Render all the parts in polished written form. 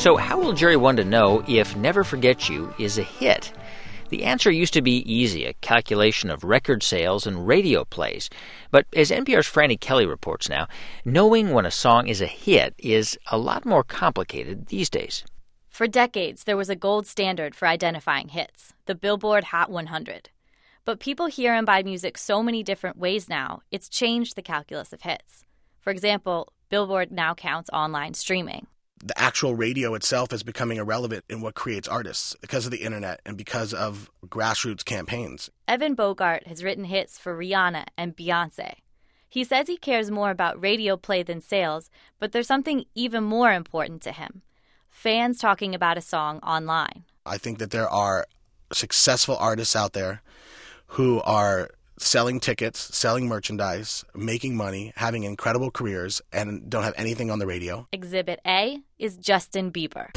So how will Jerry Wunda know if Never Forget You is a hit? The answer used to be easy, a calculation of record sales and radio plays. But as NPR's Franny Kelly reports now, knowing when a song is a hit is a lot more complicated these days. For decades, there was a gold standard for identifying hits, the Billboard Hot 100. But people hear and buy music so many different ways now, it's changed the calculus of hits. For example, Billboard now counts online streaming. The actual radio itself is becoming irrelevant in what creates artists because of the internet and because of grassroots campaigns. Evan Bogart has written hits for Rihanna and Beyoncé. He says he cares more about radio play than sales, but there's something even more important to him: fans talking about a song online. I think that there are successful artists out there who are selling tickets, selling merchandise, making money, having incredible careers, and don't have anything on the radio. Exhibit A is Justin Bieber.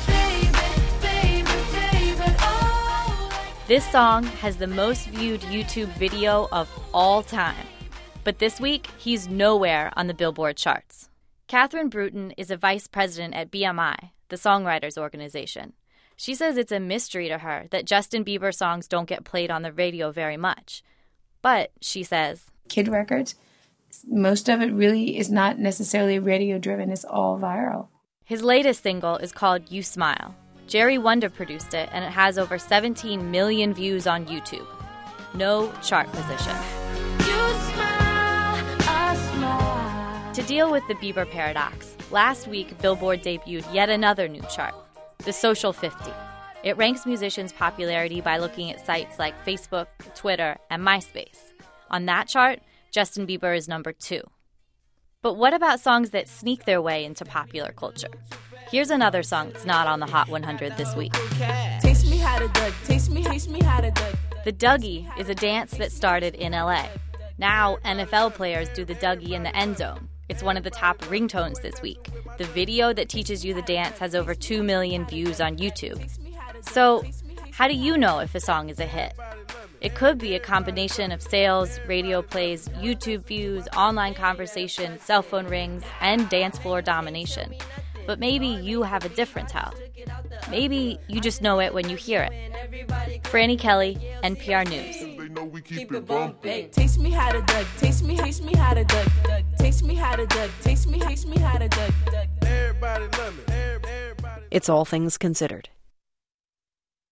This song has the most viewed YouTube video of all time. But this week, he's nowhere on the Billboard charts. Catherine Bruton is a vice president at BMI, the songwriters organization. She says it's a mystery to her that Justin Bieber songs don't get played on the radio very much. But, she says, Kid records, most of it really is not necessarily radio-driven. It's all viral. His latest single is called You Smile. Jerry Wunda produced it, and it has over 17 million views on YouTube. No chart position. You smile, I smile. To deal with the Bieber paradox, last week Billboard debuted yet another new chart, the Social 50. It ranks musicians' popularity by looking at sites like Facebook, Twitter, and MySpace. On that chart, Justin Bieber is number 2. But what about songs that sneak their way into popular culture? Here's another song that's not on the Hot 100 this week. Taste me how to Doug, taste me how to Doug. The Dougie is a dance that started in LA. Now, NFL players do the Dougie in the end zone. It's one of the top ringtones this week. The video that teaches you the dance has over 2 million views on YouTube. So, how do you know if a song is a hit? It could be a combination of sales, radio plays, YouTube views, online conversation, cell phone rings, and dance floor domination. But maybe you have a different tell. Maybe you just know it when you hear it. Franny Kelly, NPR News. Keep it bumping. Taste me how to Doug, taste me how to Doug. Taste me how to Doug, taste me how to Doug. Everybody love me. It's All Things Considered.